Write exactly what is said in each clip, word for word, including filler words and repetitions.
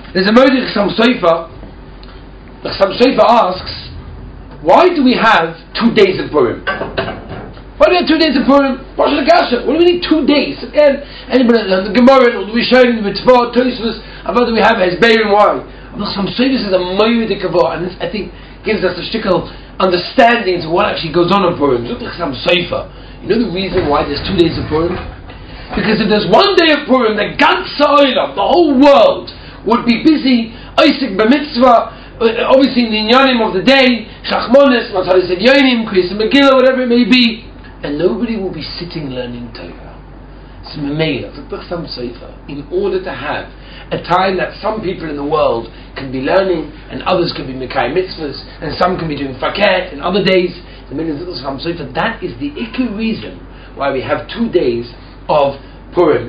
There's a Mordech Chassam Sofer. The Chassam Sofer asks, why do we have two days of Purim? Why do we have two days of Purim? What do we need two days? Again, anybody, the Gemara, the Rishonim, the Mitzvah, Tosfos, about do we have as Beirim? Why? The Chassam Sofer is a Mordech Kavod, and this, I think, gives us a shtickle understanding to what actually goes on in Purim. Look at Chassam Sofer. You know the reason why there's two days of Purim? Because if there's one day of Purim, the Ganze Olam, the whole world, would be busy, Isaac b'mitzvah, obviously in the inyanim of the day, Shachmonis, Matzaris Yonim, Kriyas Megillah, whatever it may be, and nobody will be sitting learning Torah. So Memela, in order to have a time that some people in the world can be learning, and others can be Mekai mitzvahs, and some can be doing Faket, and other days, that is the ikar reason why we have two days of Purim.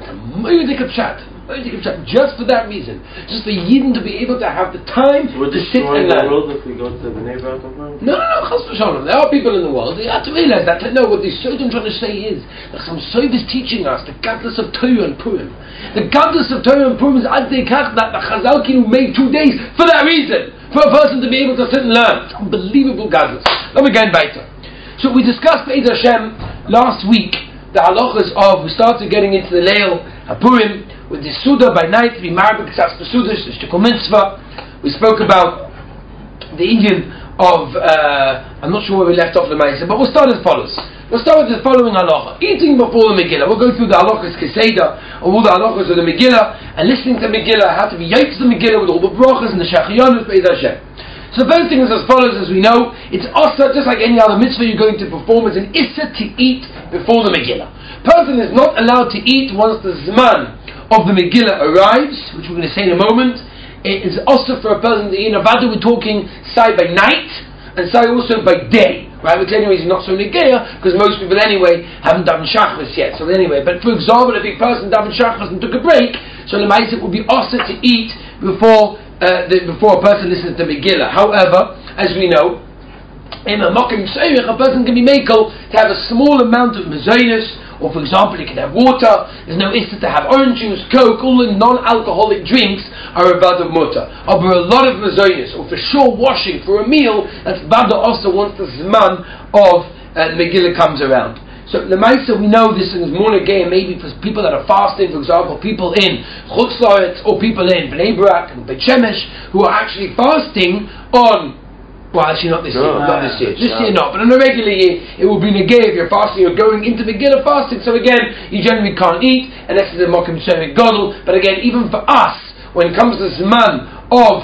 Just for that reason, just for Yidden to be able to have the time Would to sit and learn. The world if we go to the Bnei Brak on Purim? No, no, no, Chas v'Shalom. There are people in the world. You have to realize that. No, what the Sodom trying to say is that some Sof is teaching us the godless of Torah and Purim. The godless of Torah and Purim is ad deikach that the Chazal Kinu made two days for that reason, for a person to be able to sit and learn. It's unbelievable godless. Let me go weiter. So we discussed Be'ez Hashem last week the halachas of, we started getting into the Leil HaPurim with the Suda by night, we married B'Ksas B'Sudash, the Shtikol Mitzvah. We spoke about the Indian of, uh, I'm not sure where we left off the Maisa, but we'll start as follows. We'll start with the following halacha. Eating before the Megillah. We'll go through the halachas Keseda, all the halachas of the Megillah, and listening to Megillah, how to be yikes the Megillah with all the brachas and the Shachayonos, Be'ez Hashem. So the first thing is as follows, as we know, it's asa, just like any other mitzvah you're going to perform, it's an issa to eat before the Megillah. Person is not allowed to eat once the Zman of the Megillah arrives, which we're going to say in a moment. It is also for a person to eat. Avada, we're talking say by night, and say also by day. Right? Which anyway is not so negaya, because most people anyway haven't done shachris yet. So anyway, but for example, if a person done shachris and took a break, so the Maisa will be also to eat before uh, the, before a person listens to Megillah. However, as we know, in a mokim seirich, a person can be makel to have a small amount of mezainis, or for example, you can have water. There's no issa to have orange juice, coke, all the non-alcoholic drinks are a bad of mutter. Or for a lot of mezainis, or for sure washing for a meal, that's bad also once the zman of uh, the Megillah comes around. So the Maisa, we know this is more again maybe for people that are fasting, for example, people in Chutz La'aretz, or people in Bnei Brak and Beit Shemesh who are actually fasting on. Well, actually not this no, year, not this year. This year not, but on a regular year, it will be negay if you're fasting, you're going into Megillah fasting, so again, you generally can't eat, and this is a Mokim Shemek Godel, but again, even for us, when it comes to Zman of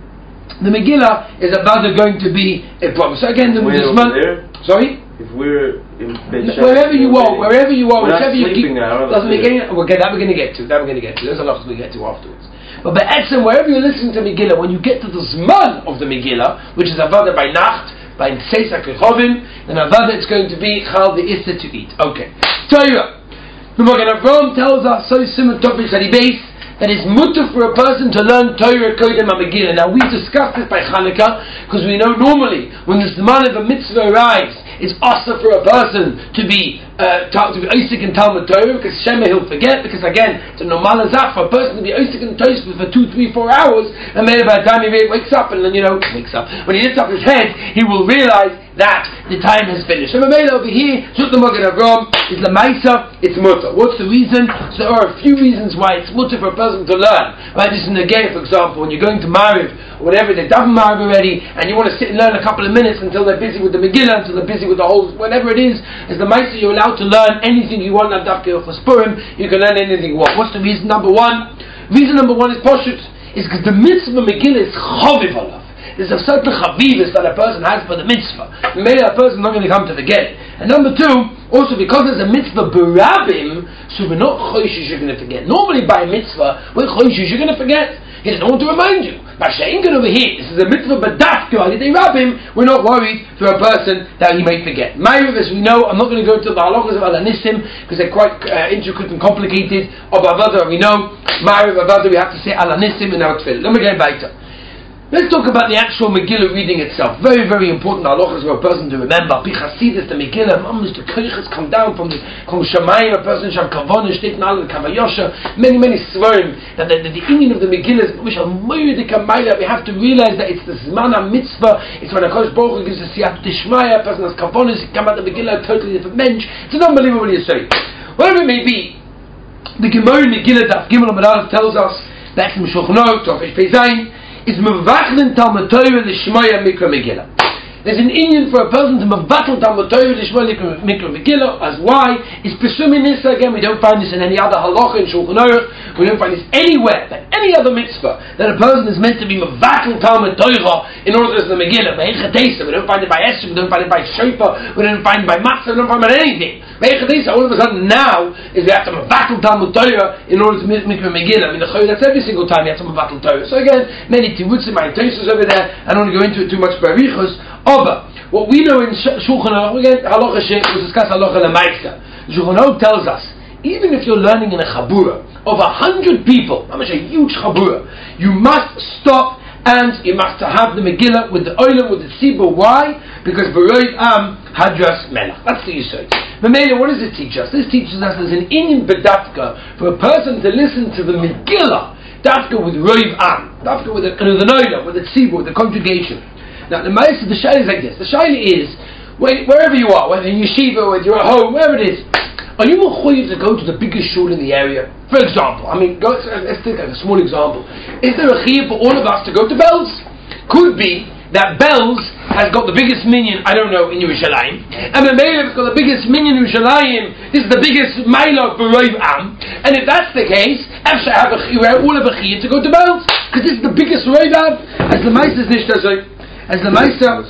the Megillah, is about going to be a problem. So again, the Zman... Sorry? If we're in Beit Shemesh, wherever you are, wherever you are, whichever you keep... There, doesn't make any... We'll get, that we're going to get to, that we're going to get to. There's a lot we get to afterwards. But by Etzem, wherever you're listening to Megillah, when you get to the Zman of the Megillah, which is Avada by Nacht, by Ntseisa Kechovim, then Avada it's going to be Chal the Issa to eat. Okay. Torah. The Magen Avraham tells us, so similar topics that he base, that it's mutter for a person to learn Torah Kodem HaMegillah. Now we discussed this by Chanukah, because we know normally, when the Zman of a mitzvah arrives, it's also for a person to be uh, to be Isaac in Talmud Torah, because Shema he'll forget, because again it's a normal azach for a person to be Isaac in Torah for two, three, four hours, and maybe by the time he wakes up, and then you know wakes up when he lifts up his head, he will realize that the time has finished. So Mamela over here, Shut the Magen Avraham is Lamaisa, it's mutter. What's the reason? So there are a few reasons why it's mutter for a person to learn. Right, this is in the Gay, for example, when you're going to Mariv or whatever, they're done Mariv already, and you want to sit and learn a couple of minutes until they're busy with the Megillah, until they're busy with the whole, whatever it is. As the Maisa, you're allowed to learn anything you want. Navdafke for Spurim, you can learn anything you want. What's the reason? Number one, reason number one is Poshut, is because the mitzvah Megillah is chaviv alav. There's a certain chavivus that a person has for the mitzvah. Maybe a person is not going to come to forget it. And number two, also because there's a mitzvah berabim, so we're not choishish you're going to forget. Normally by a mitzvah, we're choishish you're going to forget. He doesn't want to remind you. But Sheinkin over here, this is a mitzvah badafka, rabim, we're not worried for a person that he may forget. Ma'ariv, as we know, I'm not going to go into the halachas of Alanissim, because they're quite uh, intricate and complicated. Of Avada, we know, Ma'ariv, Avada, we have to say Alanissim in our tefillah. Let me get back to Let's talk about the actual Megillah reading itself. Very, very important halachas for a person to remember. Pichasidis, the Megillah, Mamish, the Koiches come down from the from Shemayim, a person shall kavon, shtetin al the kavayosha, many, many svarim, that the, the, the union of the Megillah is, we shall moydik amayla, we have to realize that it's the Zman HaMitzvah, it's when a Kosh Baruch Hu gives a siyat tishmaya, a person has kavon, he come out the Megillah, a totally different mensch. It's an unbelievable Yisrael. Whatever it may be, the Gemara in Megillah, Daf Gimel Amar tells us, back from Shulchan Aruch, Tov Pei Zayin, is mevachlin Talmud Torah l'shmaya mikra Megillah. There's an Indian for a person to mevatl Talmud Torah l'shmaya mikra Megillah. As why? Is presuming this again. We don't find this in any other halacha in Shulchan Aruch. We don't find this anywhere. But any other mitzvah that a person is meant to be mevatl Talmud Torah in order to the Megillah. We don't find it by Esther. We don't find it by Shofar. We don't find it by Matzah. We don't find it by anything. All of a sudden now is we have to mevatl Talmud Torah in order to make a Megillah. I mean, that's every single time you have to mevatl Torah. So again, many tirutzim, my intentions over there. I don't want to go into it too much barichos. Oba, what we know in Shulchan Aruch, again, halacha she we discuss halacha lemaisa. Shulchan Aruch tells us, even if you're learning in a chabura of a hundred people, I'm a huge chabura, you must stop and you must have the Megillah with the oilam, with the tzibur. Why? Because B'roiv Am Hadras Melech. That's the Yisod. But Mela, what does it teach us? This teaches us there's an Indian bedafka for a person to listen to the Megillah, dafka with Roiv Am, dafka with the oilam, with the tzibur, with the congregation. Now the Ma'aseh, the shaila is like this. The shaila is, wherever you are, whether in yeshiva, whether you're at home, wherever it is, are you mechuyev to go to the biggest shul in the area? For example, I mean, go, let's take a small example. Is there a chiyuv for all of us to go to Bells? Could be that Bells has got the biggest minyan, I don't know, in Yerushalayim, and Memelev has got the biggest minyan in Yerushalayim. This is the biggest ma'ila for Roiv Am, and if that's the case, Efshar have a chiyuv, all of a chiyuv to go to Bells, because this is the biggest Roiv Am. As the Ma'aseh is nishtazoi, as the Ma'aseh,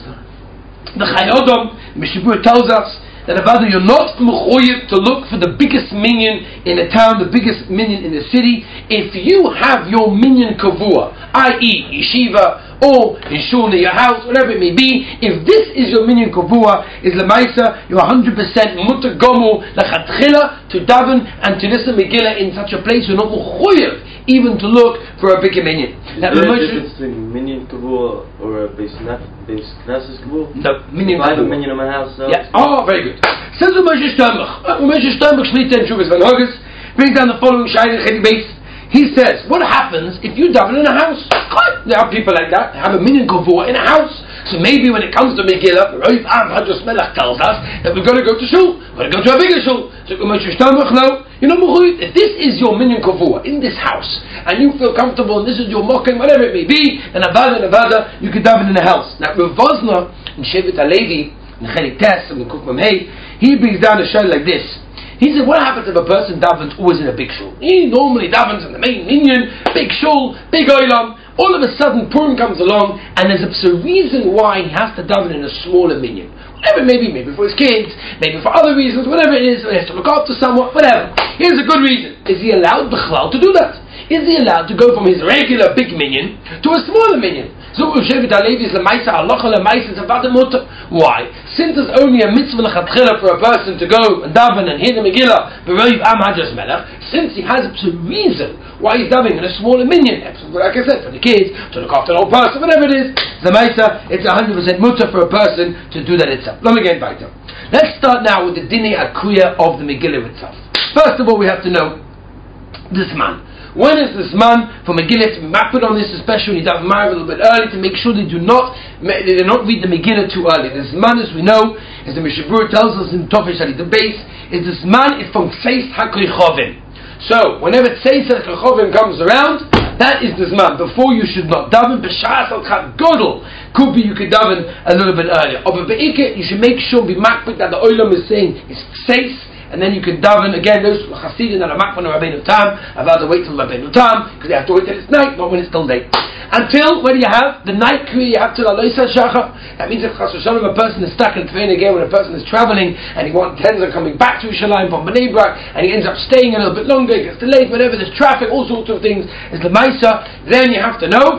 the Chai Odom, Mishibur tells us that about you're not mechuyev to look for the biggest minyan in a town, the biggest minyan in the city. If you have your minyan kavua, that is yeshiva or in shul near your house, whatever it may be, if this is your minyan kavua, is lemaisa, you're one hundred percent mutar gomu lechatchila to daven and to listen Megillah in such a place. You're not mechuyev even to look for a bigger minyan. Is there a difference between minyan kavua or a base knesses kavua? No, minyan kavua. I have a kavua. minyan in my house. So Yeah. Oh, very good. Says the Moshe Steinbach. Uh, Moshe Steinbach Shlita and Shuvas Van Hogus brings down the following shayla chedik base. He says, what happens if you daven in a house? There are people like that, have a minyan kavua in a house. So maybe when it comes to Megillah, Roiv Am Hadras Melech tells us that we're going to go to shul, we're going to go to a bigger shul. So Moshe Steinbach, no, you know, if this is your minyan kavua in this house, and you feel comfortable, and this is your mocking, whatever it may be, and avada and avada, you can daven in a house. Now, Rav Vosner in Shevet HaLevi, in Chelik Tes, and Kuf Mem Hey, he brings down a shayla like this. He said, what happens if a person davens always in a big shul? He normally davens in the main minyan, big shul, big oilam. All of a sudden, Purim comes along, and there's a reason why he has to daven in a smaller minyan. Whatever it may be, maybe for his kids, maybe for other reasons, whatever it is, he has to look after someone, whatever. Here's a good reason. Is he allowed b'chlal to do that? Is he allowed to go from his regular big minyan to a smaller minyan? So Shevet HaLevi is lemaisa halacha lemaisa is about the mutar. Why? Since there's only a mitzvah lechatchila for a person to go and daven and hear the Megillah, B'roiv Am Hadras Melech, since he has a reason why he's davening in a smaller minyan, like I said, for the kids, to look after the whole person, whatever it is, lemaisa, it's one hundred percent mutar for a person to do that itself. Let me get weiter. Let's start now with the dinei akuya of the Megillah itself. First of all, we have to know this man. When is this man for Megillah to map it on this, especially when you daven Ma'ariv a little bit early, to make sure they do not they do not read the Megillah too early. This man, as we know, as the Mishabur tells us in Tofish Ali, the base is this man is from Tzeis HaKrechovim. So whenever Tzeis HaKrechovim comes around, that is this man. Before you should not daven b'shas al chat godel. Could be you could daven a little bit earlier. Or be'ikah, you should make sure be makbid that the olam is saying is Tzeis. And then you can daven again. Those Hasidim that are makban Rabbeinu Tam have had to wait till Rabbeinu Tam because they have to wait till it's night, not when it's still day. Until when you have the night kriya, you have till Alois HaShachar. That means if Chas v'Shalom a person is stuck in Tvein again, when a person is traveling and he wants tens are coming back to Yerushalayim from Bnei Brak and he ends up staying a little bit longer, it gets delayed, whatever. There's traffic, all sorts of things. Is the Maisa. Then you have to know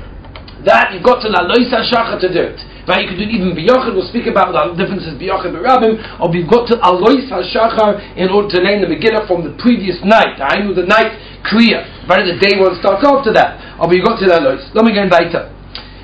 that you've got till Alois HaShachar to do it. Right, you could do it even b'yochid. We'll speak about the differences b'yochid b'rabim, or we've got to alois hashachar in order to name the Megillah from the previous night. I know the night kriya. Right, the day one starts after that. Or we've got to the alois. Let me go weiter.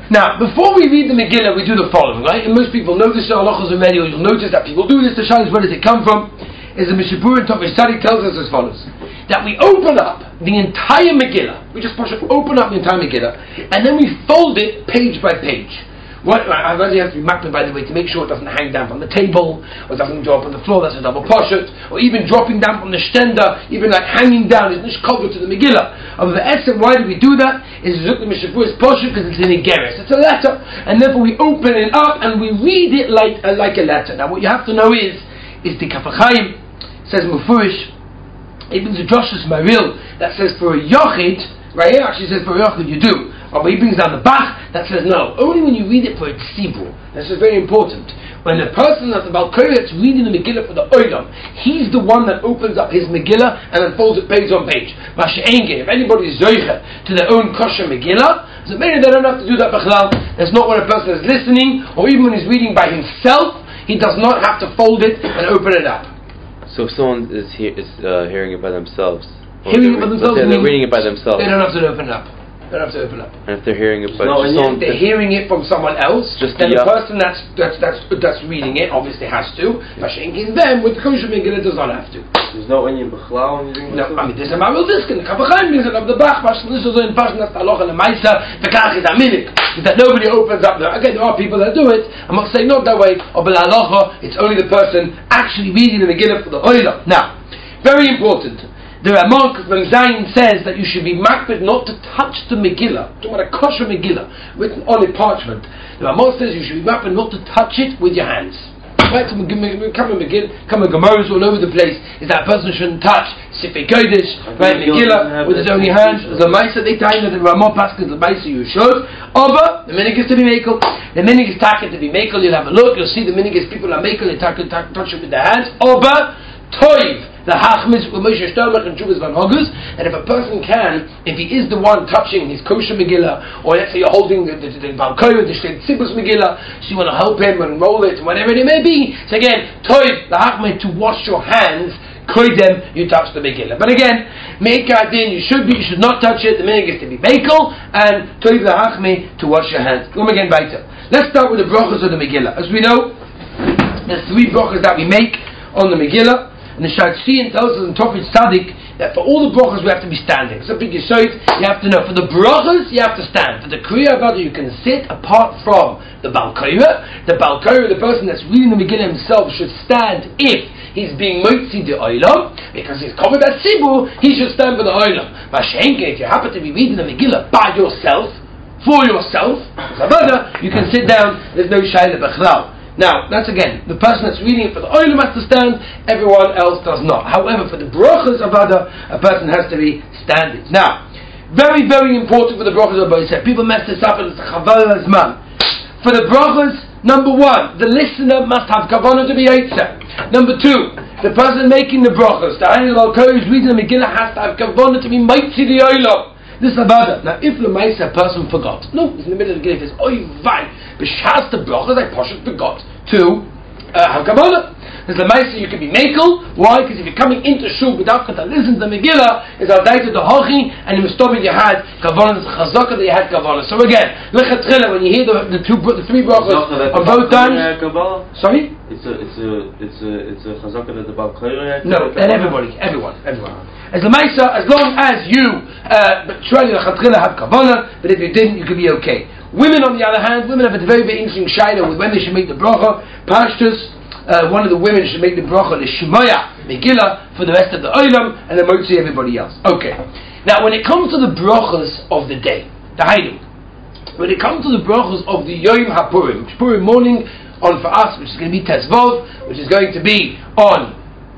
Now, before we read the Megillah, we do the following, right? And most people know this, halachos already, or you'll notice that people do this. The shayla is, where does it come from? Is the Mishabur and Tov Sadi tells us as follows: that we open up the entire Megillah, we just push it, open up the entire Megillah, and then we fold it page by page. What I really have to be mapping, by the way, to make sure it doesn't hang down from the table, or it doesn't drop on the floor. That's a double poshut, or even dropping down from the stender, even like hanging down is nish cover to the Megillah. Of the essence, why do we do that? Is the Mishabur is poshut because it's in a geres, it's a letter, and therefore we open it up and we read it like uh, like a letter. Now, what you have to know is is the Kaf HaChaim says Mufurish, even the Joshua Maril that says for a yochid, right here actually says for a yochid you do. But he brings down the Bach that says no, only when you read it for a tzibur. This is very important. When the person that's about Koretz reading the Megillah for the Olam, he's the one that opens up his Megillah and then folds it page on page. Masha'enge, if anybody is zoicha to their own kosher Megillah, so maybe they don't have to do that b'chlal. That's not when a person is listening, or even when he's reading by himself, he does not have to fold it and open it up. So if someone is, he- is uh, hearing it by themselves, Hearing it by themselves, they're, they're means reading it by themselves, they don't have to open it up. They don't have to open up. and if they're hearing it by No, and someone, If they're hearing it from someone else, Just then the, the uh, person that's that's that's that's reading it obviously has to. Mashenkin them with the kosher Megillah does not have to. There's no onion b'chlal when you're doing No, this? I mean there's a Maril Diskin, the Kaf HaChaim brings it of the Bach, Pashtan, this is in Pashtan, that's the halacha and the Maisa, the Kach is a minik, that nobody opens up the, again there are people that do it, I'm not saying not that way, or b'la halacha, it's only the person actually reading the Megillah for the Oila. Now, very important, the Ramon from Zion says that you should be makbid not to touch the Megillah, talking about a kosher Megillah, written on a parchment. The Ramon says you should be makbid not to touch it with your hands. Right, so come a Megillah, come a Gemaras all over the place, is that a person shouldn't touch Sifrei Kodesh, right, Megillah, with his own hands. The Maisa, they tell you that the Ramon Paskin, the Maisa you should. Over, the minig is to be makel. The minig is taken to be makel, you'll have a look, you'll see the minig is people are makel, they touch it with their hands. Over, Toiv. The Hachmis with Moshe Shtomach and Chuvas Van Hogus, and if a person can, if he is the one touching his kosher Megillah, or let's say you're holding the the the Balkoy, the Shtei Tzibus Megillah, so you want to help him and roll it, whatever it may be. So again, Toiv the Hachmis to wash your hands. Koidem, you touch the Megillah. But again, Meikadin, you should be, you should not touch it. The minig is to be Bekel, and Toiv the Hachmi to wash your hands. Come again, weiter. Let's start with the brachas of the Megillah. As we know, there's three brachas that we make on the Megillah. And the Shadchan tells us in Tofit Tzadik that for all the brachas we have to be standing. So big yisoid, you have to know. For the brachas, you have to stand. For the Kriya Avada, you can sit apart from the Balkoira. The Balkoira, the person that's reading the Megillah himself, should stand if he's being Motzi the Olam, because he's covered that Sibur, he should stand for the Olam. Mashenke, if you happen to be reading the Megillah by yourself, for yourself, Zavada, you can sit down, there's no Shaila Bechlau. Now, that's again, the person that's reading it for the Olam has to stand, everyone else does not. However, for the Brachas Avada, a person has to be standing. Now, very, very important for the Brachas Avada, people mess this up and it's a Chaval Azman. For the Brachas, number one, the listener must have Kavanah to be Eitzah. Number two, the person making the Brachas, the Ayin al-Koy who's reading the Megillah has to have Kavanah to be Maitzi the Olam. This is Avada. Now, if the Maisa person forgot, no, he's in the middle of the Megillah, he says, Oy vay, b'shas the brachas, I poshut forgot to have Kabbalah. There's the Maisa you can be Mekel. Why? Because if you're coming into Shul without to listen to the Megillah, is Aldaita the Hochi, and you must stop it, you had Kavanah, the Chazaka that you had Kavanah. So again, Lechatchila, when you hear the, the two, the three brachas on both times, sorry? It's a, it's a, it's a, it's a chazaka that the Balkoira. No, and everybody, everyone, everyone. As the Maisa, as long as you, uh, but surely the Lechatchila have Kavanah, but if you didn't, you could be okay. Women, on the other hand, women have a very, very interesting shaila with when they should make the bracha. Pashtus, uh, one of the women should make the bracha, the Shemaya, Megillah, for the rest of the Olam, and the Motzi, everybody else. Okay. Now, when it comes to the brachas of the day, the Hainu, when it comes to the brachas of the Yom HaPurim, which Purim morning, on for us, which is going to be Tezvov, which is going to be on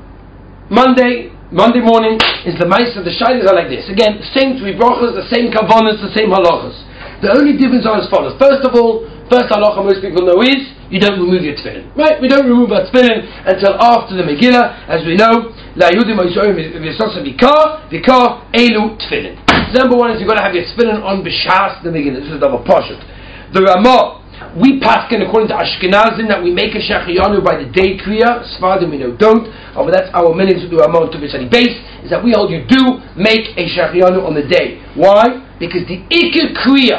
Monday, Monday morning, is the Maisa. The Shailas are like this. Again, same three brachas, the same kavanas, the same halachas. The only difference are as follows. First of all, first halacha most people know is, you don't remove your tefillin. Right? We don't remove our tefillin until after the Megillah, as we know, La Yudim Yisrael V'Yisasa Vikar, Vikar Elu Tefillin. Number one is you've got to have your tefillin on B'Shas the Megillah. This is double Pashut. The Ramah, we paskin according to Ashkenazim that we make a Shachiyanu by the day Kriya. Sfardim we know don't. Oh, but that's our minutes to do our Mount Tovishani base, is that we hold you do make a Shachiyanu on the day. Why? Because the Ikar Kriya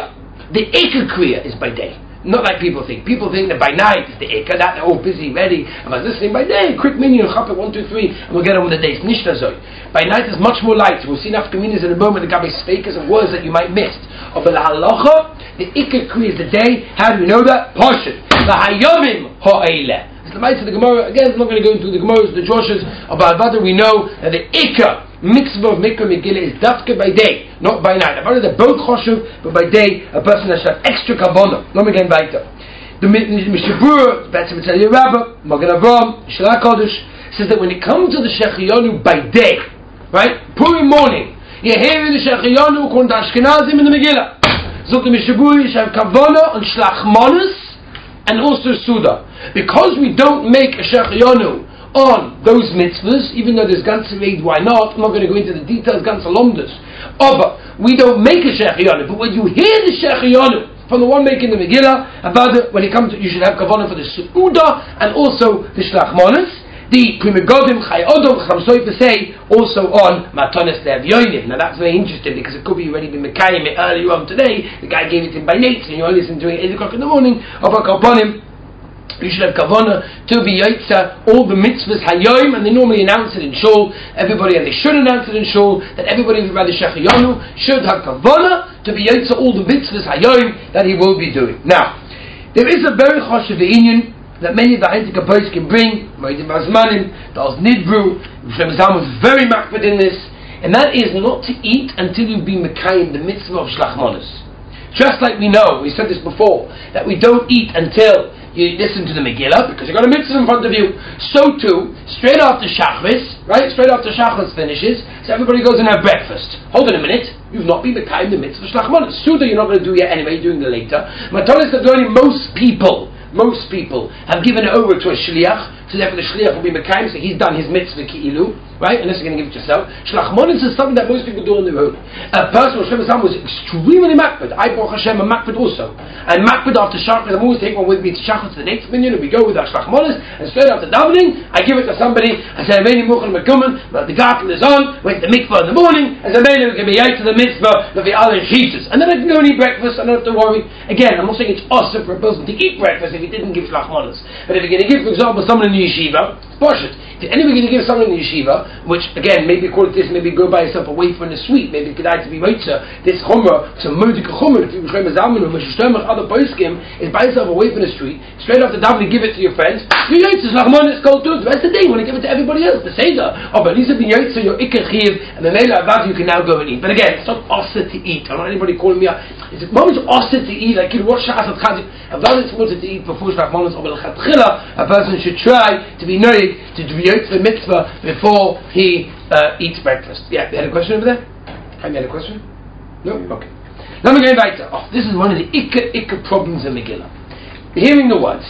the Ikka Kriya is by day. Not like people think. People think that by night is the Ikka, that they're all busy, ready. I was listening by day, quick minion, chapter one, two, three, and we'll get on with the days. Nishtazoi. By night is much more light. We'll see enough communities in a moment, the Gabi speakers and words that you might miss. Of the halacha, the Ikka Kriya is the day. How do we know that? Pashut. The Hayomim ha'eileh. It's the mitzvah of the Gemara. Again, I'm not going to go into the Gemaras, the Joshes of Avada. We know that the Ikka mitzvah of Mikra Megillah is dafka by day, not by night. Avada, they're both choshev, but by day, a person has to have extra kavanah. Let me get back to the Mishabura, Betzim Tzaddik Rabbah, Magen Avraham, Shlah Kodesh, says that when it comes to the Shechiyanu by day, right, Purim morning, you're hearing the Shechiyanu according to Ashkenazim in the Megillah. So the Mishabura, you should have kavanah on Shlach Manus and also Suda. Because we don't make a Shechiyanu on those mitzvahs, even though there's ganze reid, why not? I'm not going to go into the details, ganze lomdas. Oh, but we don't make a Shechiyanu. But when you hear the Shechiyanu from the one making the Megillah, about it, when it comes to, you should have kavanah for the Su'uda and also the Shlach Manus. The Primigodim, Chai Odom, Chamsoi to say, also on Matanis Lev Yoinim. Now that's very interesting because it could be already been Mekayim earlier on today. The guy gave it in by Nates and you only listen to it at eight o'clock in the morning. Upon him, you should have kavanah to be yaitza all the mitzvahs hayoim, and they normally announce it in shul. Everybody, and they should announce it in shul, that everybody by the Shechiyanu should have kavanah to be yaitza all the mitzvahs hayoim that he will be doing. Now, there is a very choshev inyan that many of the Heintika boys can bring, Moedim Bazmanim, the Oz Nidbru, Shem Zalman was very makbid in this, and that is not to eat until you've been mekayim the mitzvah of Shlach Manus. Just like we know, we said this before, that we don't eat until you listen to the Megillah, because you've got a mitzvah in front of you. So too, straight after Shachris, right, straight after Shachris finishes, so everybody goes and have breakfast. Hold on a minute, you've not been mekayim the mitzvah of Shlach Manus. Suda you're not going to do yet anyway, you're doing it later. Matanis Lev most people, most people have given it over to a shliach, so therefore the shliach will be mekayim, so he's done his mitzvah ki'ilu, right? Unless you're going to give it yourself. Shlach Manus is something that most people do on their own. A person, Shem Hashem was extremely makbid. I, Baruch Hashem, am makbid also. And makbid after Shachrit, I'm always taking one with me to Shachrit to the next minyan, and we go with our Shlach Manus, and straight after davening, I give it to somebody, I say, Ameini Muchal Mekumen, but the garden is on, went to the mikvah in the morning, and Ameini will give me out to the mitzvah, of the other cheeses. And then I can go and eat breakfast, I don't have to worry. Again, I'm not saying it's awesome for a person to eat breakfast if he didn't give Shlach Manus. But if you're going to give, for example, someone in the yeshiva, wash it. If anybody going to give someone in the yeshiva, which again, maybe according to this, maybe go buy yourself a wafer and a sweet, maybe it could like to be moitza, this chumrah, some mudika chumrah, if you become a zalman or meshushtama, other poskim, is buy yourself a wafer and a sweet, straight after davening, give it to your friends, you yaitza, shlachmon is called too, the rest of the day, you want to give it to everybody else, the seder, oh, but lisa bin yaitza, your ikar chiv, and the meila avad, you can now go and eat. But again, it's not osir to eat. I don't want anybody calling me up. Is it moment osir to eat, like you watch shas at chazik, avad it's wanted to eat before shlachmon is over l'chatchila, a person should try to be noig, to be yaitza mitzvah before he uh, eats breakfast. Yeah, you had a question over there? Have you had a question? No? Okay. Let me go back to, oh, this is one of the ikka ikka problems in Megillah. Hearing the words.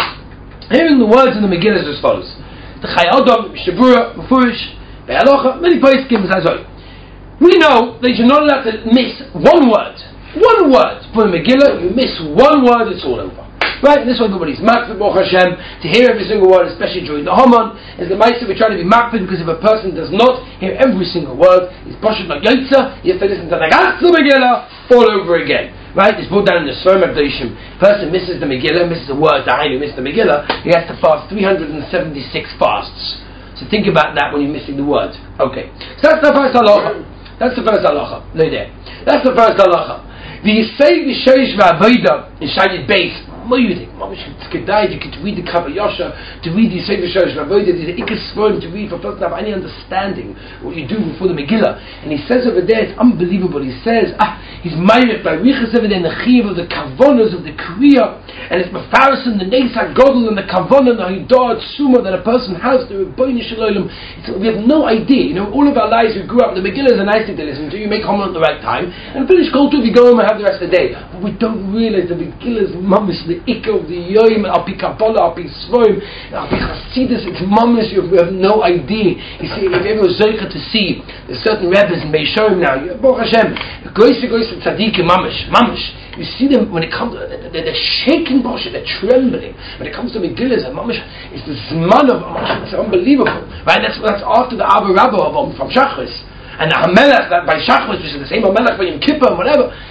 Hearing the words in the Megillah is as follows. The Chai Odom, Shabura, Mefurish, Be'alocha, many poskim as well. We know that you're not allowed to miss one word. One word. For the Megillah, you miss one word, it's all over. Right, and this way everybody's makbid, Baruch Hashem, to hear every single word, especially during the Haman. As the Maisa, we try to be makbid, because if a person does not hear every single word, he's poshut like Yotza, you have to listen to the Gatz Megillah all over again. Right, it's brought down in the Sfar Megdoshim. Person misses the Megillah, misses a word, the Hainu misses the Megillah, he has to fast three hundred seventy-six fasts. So think about that when you're missing the word. Okay, so that's the first halacha. That's the first halacha. No there. That's the first halacha. The Yisei V'Sheish V'Avoda in Shayid Beis. What do you think? It's kedai, you could read the Kabayosha, to read the Yisei V'Sheish V'Avoda, there's an Ikas Sforim to read for a person to have any understanding what you do before the Megillah. And he says over there, it's unbelievable. He says, ah, he's Mayrif by Riches over there in the Chiv of the Kavonas of the Kriya, and it's Mefarison, the Neis HaGodel, and the Kavona, the Hidah, Tsuma that a person has, the Rebbeinu Shalom. We have no idea. You know, all of our lives we grew up, the Megillah is a nice thing to listen to, you make Haman at the right time, and finish Kol Tov, you go home and have the rest of the day. But we don't realize the Megillah is mamish, the Ikka of the Yoim, Alpi Kabbalah, Alpi Svoim, Alpi Chasidus, it's mamish, we have no idea. You see, if you ever was Zoycha to see, there's certain rabbis in Beishoim now, Baruch Hashem, Goyse Goyse Tzadikim, mamish, mamish. You see them when it comes, they're, they're shaking, they're trembling. When it comes to Megillah, it's the Zman of Mamash, it's unbelievable. Right? That's that's after the Abba Rabba of from Shachris. And the Hamelech, that by Shachris, which is the same Hamelech by Yom Kippur and whatever,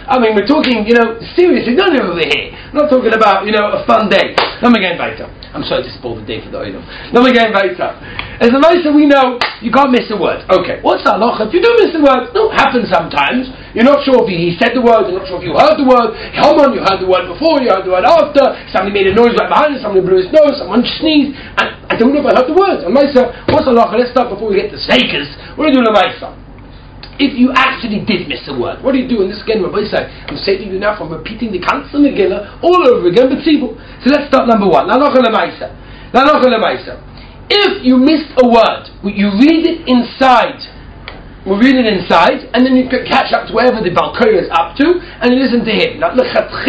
I mean, we're talking, you know, seriously, not over here. We're not talking about, you know, a fun day. Let me get better. I'm sorry to spoil the day for the Olam. Let me get better. As a Maisa, we know you can't miss a word. Okay, what's the halacha? If you do miss a word, no, it happens sometimes. You're not sure if he, he said the word, you're not sure if you heard the word. Come on, you heard the word before, you heard the word after. Somebody made a noise right behind you, somebody blew his nose, someone sneezed, and I don't know if I heard the words. And Maisa, what's the halacha? Let's start before we get to Seikers. What do you do in Maisa? If you actually did miss a word, what do you do? And this again, Rabbi said, I'm saving you now from repeating the Kanzler Megillah all over again, but Tzibur. So let's start number one. If you missed a word, you read it inside. We read it inside, and then you can catch up to wherever the Balkoyer is up to, and you listen to him. Now,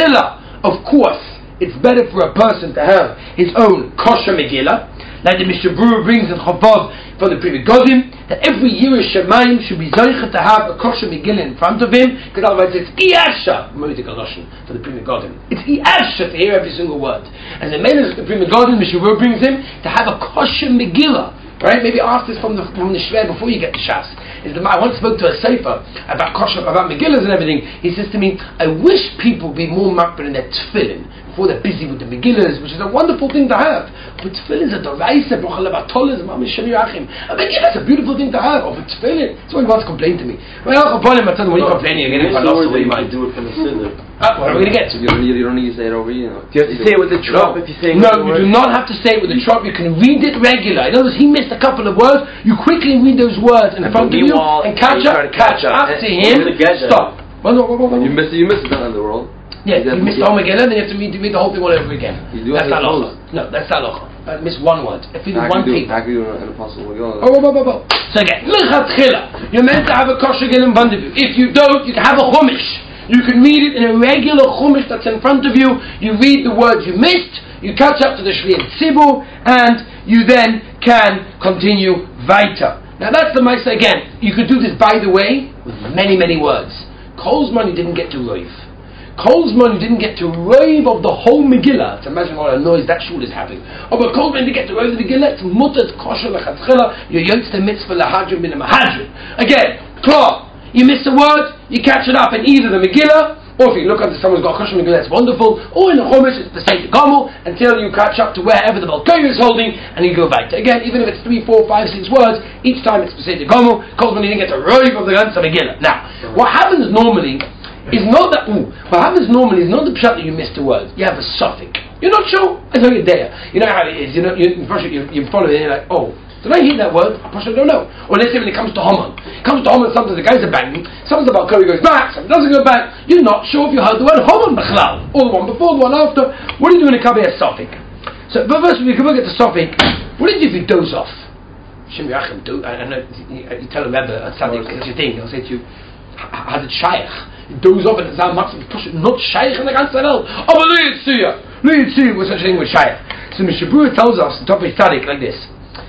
of course, it's better for a person to have his own kosher Megillah, like the Mishnah Berurah brings in Chavav from the Pri Megadim, that every Yiras Shamayim should be zoicha to have a kosher Megillah in front of him, because otherwise it's iyasha, for the Pri Megadim. It's iyasha to hear every single word. And the Melech of the Pri Megadim, Mishnah Berurah brings him to have a kosher Megillah. Right? Maybe ask this from the from the Shver before you get to Shas. Is the, I once spoke to a Sefer about kosher, about Megillahs and everything. He says to me, I wish people would be more makbid in their tefillin before they're busy with the Megillahs, which is a wonderful thing to have. But tefillin is a doraisa, brochal abatolas, mamish shemirachim. A Megillah is a beautiful thing to have. Over tefillin, someone once complained to me. Well, I'll complain. I tell them, when you're complaining, you're getting panos. What do you mind? Do it from the siddur. Uh, what are we going to get to? You don't, you don't need to say it over, you know. Do you have to say it with the trop? If you say no, you do not have to say it with the trop. You can read it regular. In other words, he missed a couple of words. You quickly read those words in front of you and catch up, catch up to him. Stop. Well, no, well, well, well. You missed it. You missed it in the world. Yeah, you, you missed the whole Megillah, then you have to read, read the whole thing all over again. You do that's halacha. No, that's halacha. I missed one word. If you do one do, paper. I can do an apostle. Oh, oh, oh, oh, oh. So again, you're meant to have a kosher Megillah in front of you. If you don't, you can have a chumash. You can read it in a regular chumash that's in front of you. You read the words you missed. You catch up to the Shvi and Tzibur, and you then can continue weiter. Now that's the Maisa again. You could do this, by the way, with many, many words. Kolzman, you didn't get to Roiv. Kolzman, you didn't get to Roiv of the whole Megillah. To imagine what a noise that shul is having. Oh, but Kolzman didn't get to Roiv of the Megillah. It's mutter, it's kosher, lechatchila. You're yotz the mitzvah lahadrim bin a mahadrim. Again, klar. You miss a word, you catch it up in either the Megillah, or if you look at someone's got a kosher Megillah, that's wonderful, or in the Chumash, it's the Pesach Gomel, until you catch up to wherever the Balkoyer is holding, and you go back to. Again, even if it's three, four, five, six words, each time it's Pesach Gomel, calls when you didn't get a roiv of the Gansa Megillah. Now, what happens normally is not that, ooh, what happens normally is not the pshat that you missed a word, you have a suffix. You're not sure, I know you're there. You know how it is, you know, you, you, you follow it, and you're like, oh, did I hear that word? I probably don't know. Or let's say when it comes to Haman. It comes to Haman, sometimes the guys are banging, sometimes the Balkoyer goes back, sometimes doesn't go back. You're not sure if you heard the word Haman Bechlal, or the one before, the one after. What do you do in a Kabbalah Sophic? So, but first we can look at the Sophic. What did you do if you doze off? Shem Yachim, do, I, I know, you, you tell a Rebbe, a Tzaddik, it's your thing, he'll say to you, has it Shaykh? You doze off and it's not push it, not Shaykh in the ganze Welt. Oh, but Lee Yitzhak, Lee Yitzhak, what's such a thing with Shaykh? So Mishnah Berurah tells us, in top of his Tzaddik, like this.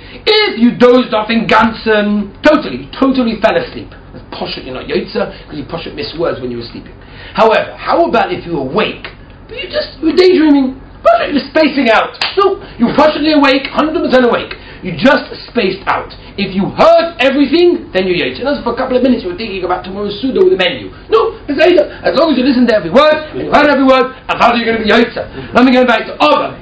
If you dozed off in Gansen, totally, totally fell asleep. That's posh you're not yotza, because you posh miss words when you were sleeping. However, how about if you were awake, but you just, you were daydreaming, posh you're spacing out. No, you were partially awake, one hundred percent awake. You just spaced out. If you heard everything, then you're yotza. And that's for a couple of minutes you were thinking about tomorrow's Suda with the menu. No, as long as you listen to every word, and you heard every word, and how are you going to be yotza? Let me go back to Oba.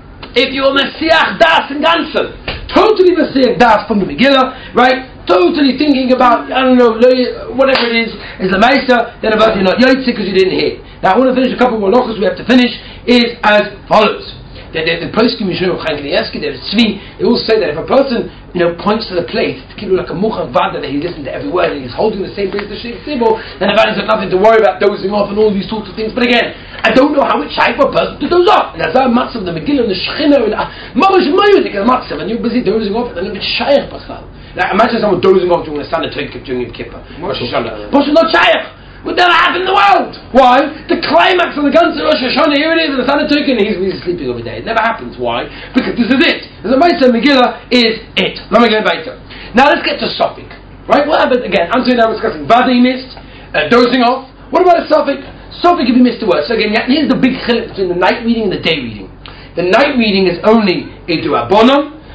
If you're Messiah Das in Gansen, totally Messiah Das from the Megillah, right? Totally thinking about, I don't know, whatever it is, is the Maisa, then about you're not Yotze because you didn't hear. Now I want to finish a couple more lochas we have to finish, is as follows. The, the, the poskim Yeshua of Chaim Kanievsky, there's Tzvi, they all say that if a person, you know, points to the plate, to keep like a muchav vada, that he listens to every word, and he's holding the same place to Sheikh Tzibor, then the Vada's got nothing to worry about dozing off and all these sorts of things. But again, I don't know how it's shy for a person to doze off. And that's our matzav, the Megillah, and the Shechina, and Mamash Mayudik, and matzav, and you're busy dozing off, and then it's shaykh b'chal. Now imagine someone dozing off during the Standard Torah during Yom Kippur. Rosh Hashanah. Rosh not shaykh. Would never happen in the world. Why? The climax of the Ganze Rosh Hashanah, here it is, and the Standard Torah, and he's, he's sleeping over there. It never happens. Why? Because this is it. The Maisa Megillah is it. Let me go back to. Now let's get to Sophic. Right? What happened again? I'm now discussing Vada he missed, uh, dozing off. What about a Sophic? Sophic if you missed a word. So again, here's the big chiluk between the night reading and the day reading. The night reading is only a Durabonam,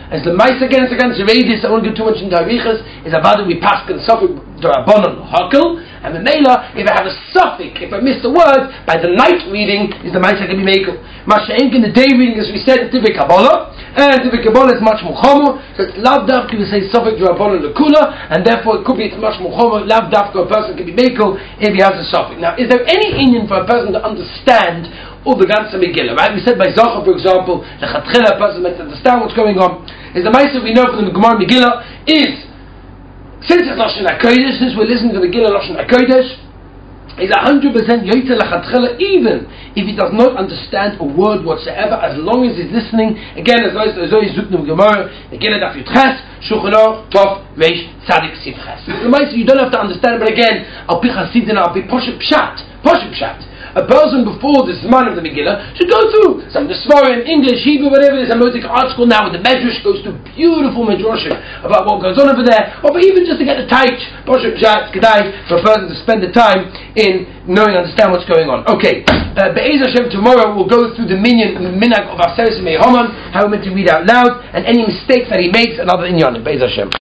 as the mice against against Zeredis, I won't get too much in Tarichas, is about we pass in Suffolk Drabonon Hakel, and the Mela, if I have a suffix, if I miss the word, by the night reading, is the mice can be Mekel. Masha in the day reading, as we said, in Tivik Kabbalah, and Tivik Kabbalah is much more chomer, so it's lav dafka, we say Suffolk Drabonon Lekula, and therefore it could be it's much more chomer, lav dafka, a person can be Mekel if he has a suffix. Now, is there any Indian for a person to understand all the ganze Megillah, right? We said by Zohar, for example, the Chatchila, a person meant to understand what's going on. Is the Ma'aseh we know from the Gemara Megillah is, since it's Lashon HaKodesh, since we're listening to the Megillah Lashon HaKodesh, is one hundred percent Yoytze L'Chatchila, even if he does not understand a word whatsoever, as long as he's listening. Again, as Zohar Zuknim Gemara, Megillah Daf Yudches, Shulchan Aruch, Tov, Reish, Tzadik, Sif Ches. The Ma'aseh you don't have to understand, but again, I'll be Chasidin, I'll be Poshet Pshat, Poshet Pshat. A person before the Zman of the Megillah should go through some of the Svarim, English, Hebrew, whatever. There's a music art school now with the Medrash, goes to beautiful Medrashim about what goes on over there, or even just to get the Taich, Poshet Pshat, Kedai, for a person to spend the time in knowing and understand what's going on. Okay, uh, Be'ez Hashem, tomorrow we'll go through the minyan, the minhag of Aseres Mei Haman, how we're meant to read out loud, and any mistakes that he makes, and other inyanim. Be'ez Hashem.